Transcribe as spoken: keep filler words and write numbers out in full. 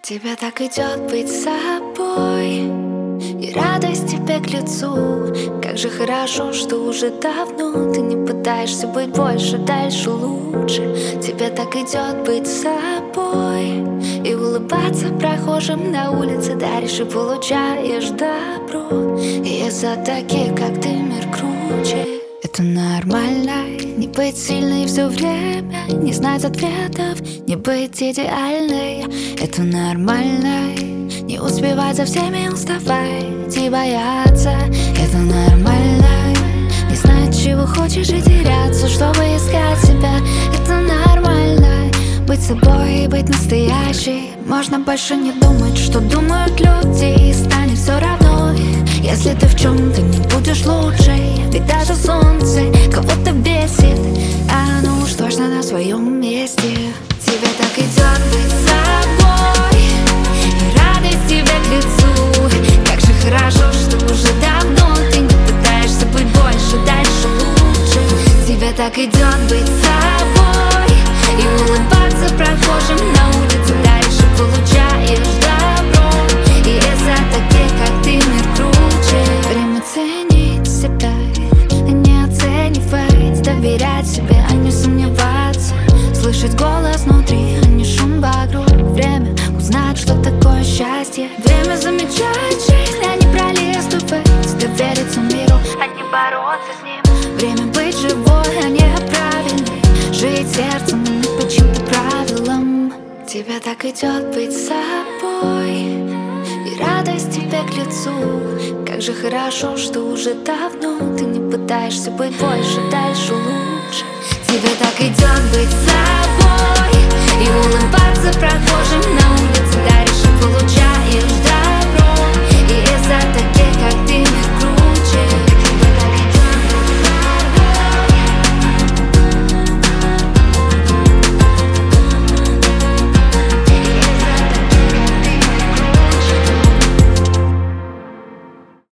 Тебе так идет быть собой, и радость тебе к лицу. Как же хорошо, что уже давно ты не пытаешься быть больше, дальше, лучше. Тебе так идет быть собой и улыбаться прохожим на улице, даришь и получаешь добро. И из-за таких, как ты, мир круче. Это нормально, не быть сильной все время, не знать ответов, не быть идеальной. Это нормально, не успевать за всеми, уставать и бояться. Это нормально, не знать, чего хочешь и теряться, чтобы искать себя. Это нормально, быть собой и быть настоящей. Можно больше не думать, что думают люди, и станет все равно, если ты в чем-то не будешь лучшей. Ведь даже солнце кого-то бесит, а оно уж точно на своем месте. Тебе так идет быть собой, и радость тебе к лицу. Как же хорошо, что уже давно ты не пытаешься быть больше, дальше, лучше. Тебе так идет быть собой и улыбаться прохожим на улице, дальше получаешь добро. И из-за таких, как ты, мир круче. Время ценить себя, а не оценивать, доверять себе, а не сомневаться, слышать голос внутри, а не шум вокруг. Время узнать, что такое счастье. Время замечать жизнь, а не пролистывать, довериться миру, а не бороться с ним. Время быть живой, а не правильной, жить сердцем, а не по чьим-то правилам. Тебе так идет быть собой, и радость тебе к лицу. Как же хорошо, что уже давно ты не пытаешься быть больше, дальше, лучше. Тебе так идет быть собой и улыбаться